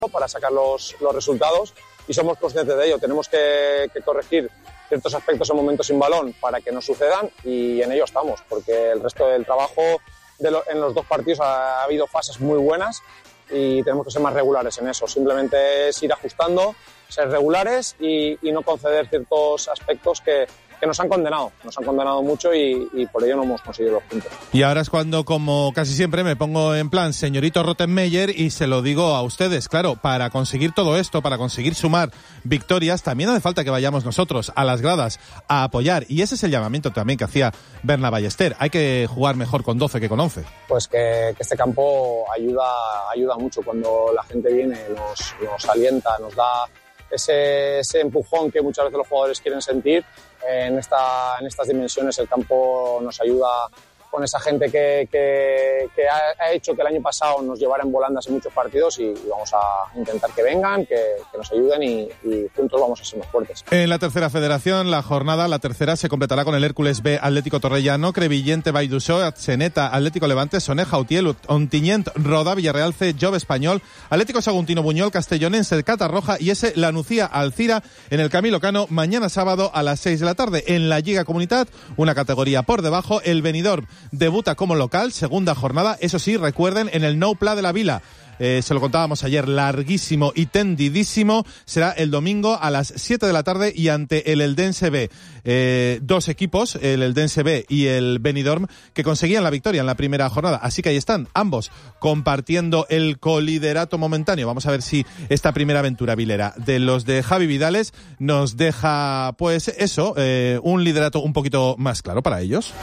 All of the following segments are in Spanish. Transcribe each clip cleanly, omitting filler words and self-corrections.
para sacar los resultados y somos conscientes de ello. Tenemos que corregir ciertos aspectos en momentos sin balón para que no sucedan y en ello estamos, porque el resto del trabajo en los dos partidos ha habido fases muy buenas y tenemos que ser más regulares en eso. Simplemente es ir ajustando, ser regulares y no conceder ciertos aspectos que nos han condenado mucho y por ello no hemos conseguido los puntos. Y ahora es cuando, como casi siempre, me pongo en plan señorito Rottenmeier y se lo digo a ustedes. Claro, para conseguir todo esto, para conseguir sumar victorias, también hace falta que vayamos nosotros a las gradas a apoyar. Y ese es el llamamiento también que hacía Berna Ballester. Hay que jugar mejor con 12 que con 11. Pues que este campo ayuda mucho. Cuando la gente viene, nos alienta, nos da ese empujón que muchas veces los jugadores quieren sentir. En estas dimensiones el campo nos ayuda con esa gente que ha hecho que el año pasado nos llevara en volandas en muchos partidos y vamos a intentar que vengan, que nos ayuden y juntos vamos a ser más fuertes. En la tercera federación, la tercera se completará con el Hércules B Atlético Torrellano, Crevillente Baidusó, Atzeneta, Atlético Levante, Soneja, Utiel, Ontinyent, Roda, Villarreal C, Jove Español, Atlético Saguntino Buñol, Castellonense, Catarroja y ese La Nucía Alcira en el Camilo Cano mañana sábado a las 6 de la tarde. En la Lliga Comunitat, una categoría por debajo, el Benidorm debuta como local, segunda jornada, eso sí, recuerden, en el Nou Pla de la Vila. Se lo contábamos ayer, larguísimo y tendidísimo. Será el domingo a las 7 de la tarde y ante el Eldense B. Dos equipos, el Eldense B y el Benidorm, que conseguían la victoria en la primera jornada. Así que ahí están, ambos compartiendo el coliderato momentáneo. Vamos a ver si esta primera aventura vilera de los de Javi Vidales nos deja, pues eso, un liderato un poquito más claro para ellos.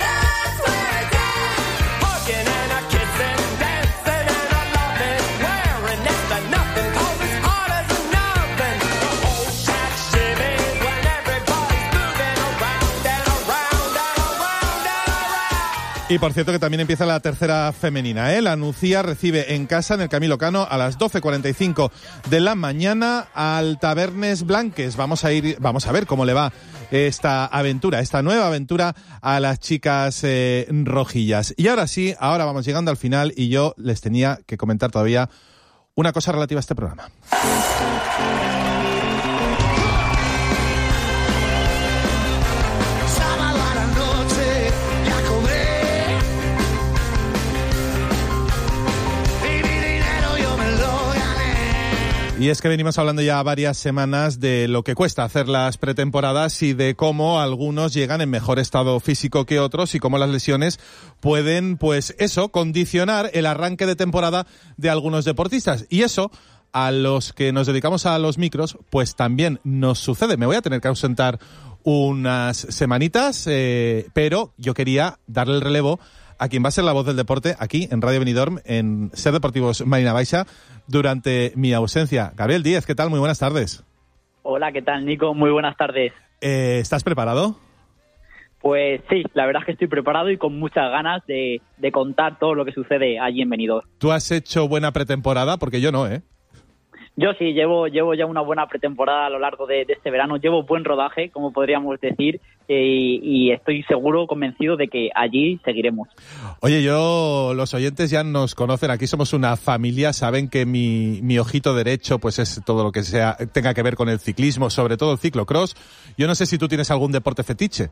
Y por cierto que también empieza la tercera femenina, ¿eh? La Nucía recibe en casa en el Camilo Cano a las 12:45 de la mañana al Tabernes Blanques. Vamos a ver cómo le va esta nueva aventura a las chicas rojillas. Y ahora sí, ahora vamos llegando al final y yo les tenía que comentar todavía una cosa relativa a este programa. Y es que venimos hablando ya varias semanas de lo que cuesta hacer las pretemporadas y de cómo algunos llegan en mejor estado físico que otros y cómo las lesiones pueden, pues eso, condicionar el arranque de temporada de algunos deportistas. Y eso, a los que nos dedicamos a los micros, pues también nos sucede. Me voy a tener que ausentar unas semanitas, pero yo quería darle el relevo a quien va a ser la voz del deporte aquí en Radio Benidorm, en Ser Deportivos Marina Baixa, durante mi ausencia. Gabriel Díez, ¿qué tal? Muy buenas tardes. Hola, ¿qué tal, Nico? Muy buenas tardes. ¿Estás preparado? Pues sí, la verdad es que estoy preparado y con muchas ganas de contar todo lo que sucede allí en Benidorm. ¿Tú has hecho buena pretemporada? Porque yo no, ¿eh? Yo sí, llevo ya una buena pretemporada a lo largo de este verano, llevo buen rodaje, como podríamos decir, y estoy seguro, convencido de que allí seguiremos. Oye, los oyentes ya nos conocen, aquí somos una familia, saben que mi ojito derecho pues es todo lo que tenga que ver con el ciclismo, sobre todo el ciclocross. Yo no sé si tú tienes algún deporte fetiche.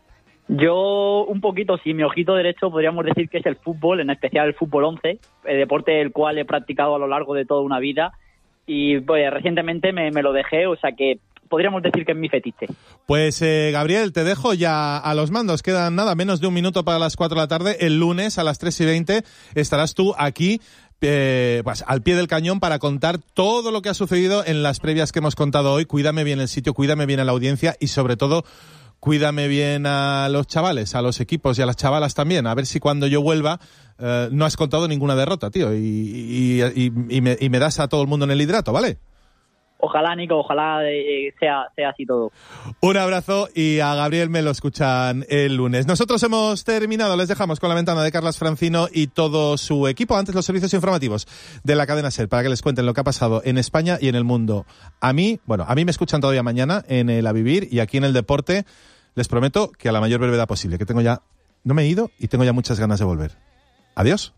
Yo un poquito, sí, mi ojito derecho podríamos decir que es el fútbol, en especial el fútbol 11, el deporte el cual he practicado a lo largo de toda una vida. Y pues recientemente me lo dejé, o sea que podríamos decir que es mi fetiche. Pues Gabriel, te dejo ya a los mandos. Quedan menos de un minuto para las 4 de la tarde. El lunes a las 3:20 estarás tú aquí pues al pie del cañón para contar todo lo que ha sucedido en las previas que hemos contado hoy. Cuídame bien el sitio, cuídame bien a la audiencia y sobre todo cuídame bien a los chavales, a los equipos y a las chavalas también. A ver si cuando yo vuelva no has contado ninguna derrota, tío, y me das a todo el mundo en el liderato, ¿vale? Ojalá, Nico, ojalá sea así todo. Un abrazo y a Gabriel me lo escuchan el lunes. Nosotros hemos terminado, les dejamos con la ventana de Carlas Francino y todo su equipo. Antes los servicios informativos de la cadena SER para que les cuenten lo que ha pasado en España y en el mundo. A mí me escuchan todavía mañana en el A Vivir y aquí en el Deporte. Les prometo que a la mayor brevedad posible, que no me he ido y tengo ya muchas ganas de volver. Adiós.